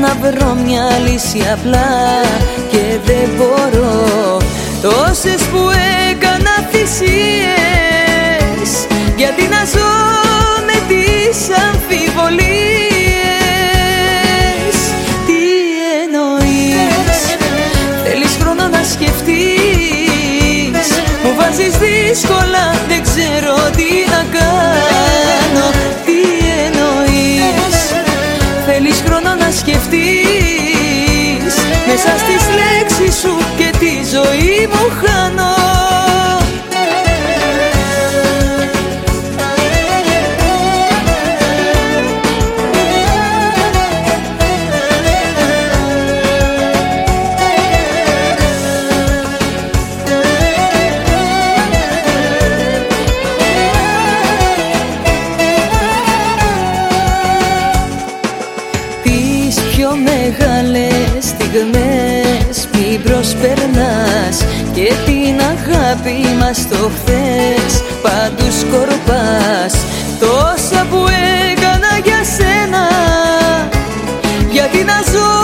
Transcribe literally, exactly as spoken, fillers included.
να βρω μια λύση απλά και δεν μπορώ. Τόσες που έκανα θυσίες, γιατί να ζω με τις αμφιβολίες. Τι εννοείς, θέλεις χρόνο να σκεφτείς, μου βάζεις δύσκολα, δεν ξέρω τι να κάνω. Τι εννοείς, θέλεις χρόνο να σκεφτείς, μέσα στις λέξεις σου και τη ζωή μου χάνω. Μεγάλες στιγμές μην προσπερνάς και την αγάπη μας το χθες παντού σκορπάς. Τόσα που έκανα για σένα, γιατί να ζω